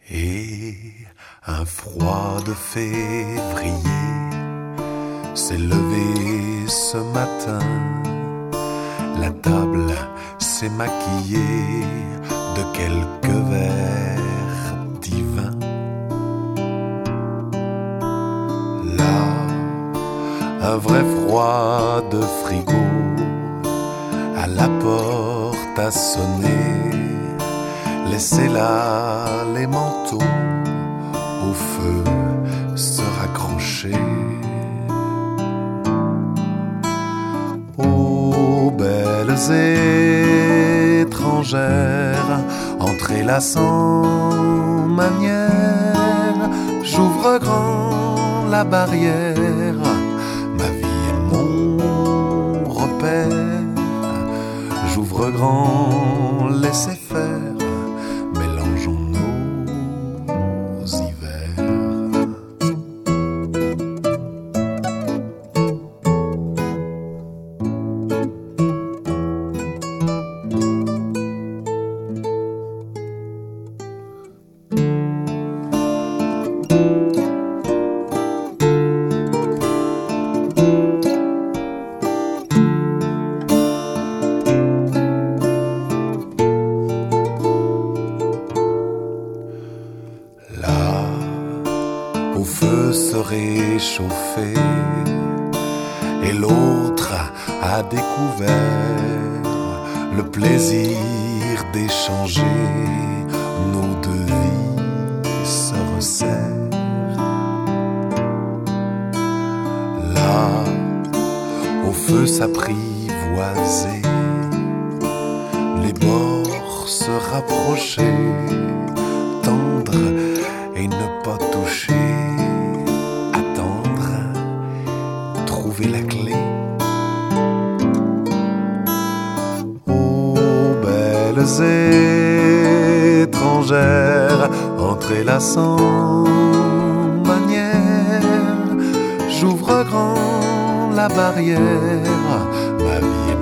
Et un froid de février s'est levé ce matin. La table s'est maquillée de quelques verres divins. Là, un vrai froid de frigo à la porte a sonné. Laissez là les manteaux au feu se raccrocher. Ô belles étrangères, entrez là sans manière. J'ouvre grand la barrière, ma vie est mon repère. J'ouvre grand, laissez faire, mélangeons nos hivers. Au feu se réchauffer, et l'autre a découvert le plaisir d'échanger. Nos deux vies se resserrent. Là, au feu s'apprivoiser, les bords se rapprocher, tendre et ne pas toucher, attendre, trouver la clé. Ô belles étrangères, entrez là sans manière. J'ouvre grand la barrière, ma vie